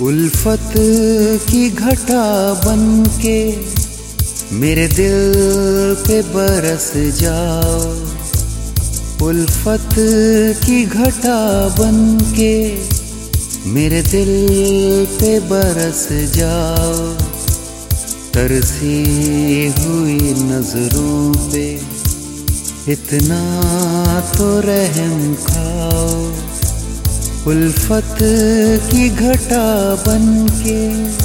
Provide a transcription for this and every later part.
उल्फत की घटा बनके मेरे दिल पे बरस जाओ। उल्फत की घटा बनके मेरे दिल पे बरस जाओ। तरसी हुई नजरों पे इतना तो रहम खाओ। उल्फत की घटा बनके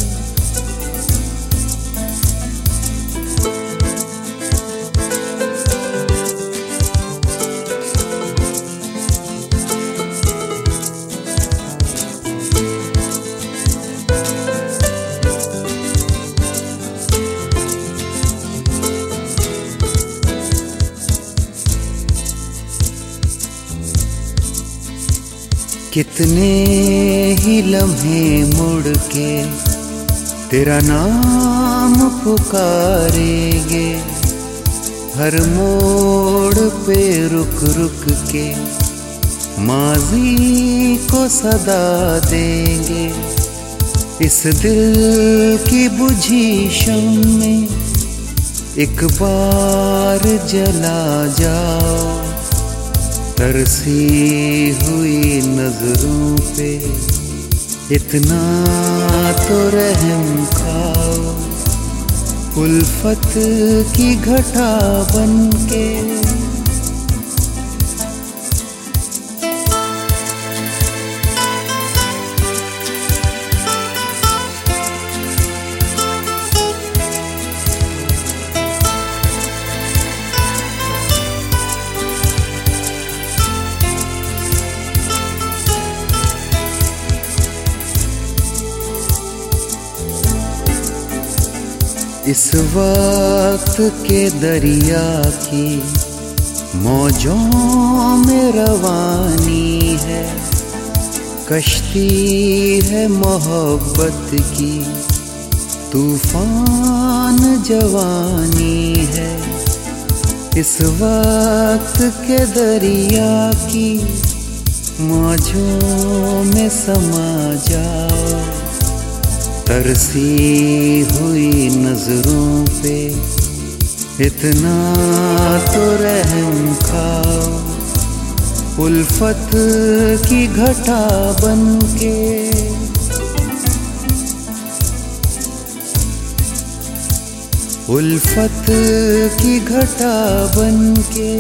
कितने ही लम्हे मुड़ के तेरा नाम पुकारेंगे। हर मोड़ पे रुक रुक के माजी को सदा देंगे। इस दिल की बुझी शम्मे एक बार जला जाओ। तरसी हुई नजरों पे इतना तो रहम खाओ। उल्फत की घटा बनके इस वक्त के दरिया की मौजों में रवानी है। कश्ती है मोहब्बत की, तूफान जवानी है। इस वक्त के दरिया की मौजों में समा जाओ। तरसी हुई नजरों पे इतना तो रहम खाओ। उल्फत की घटा बनके उल्फत की घटा बनके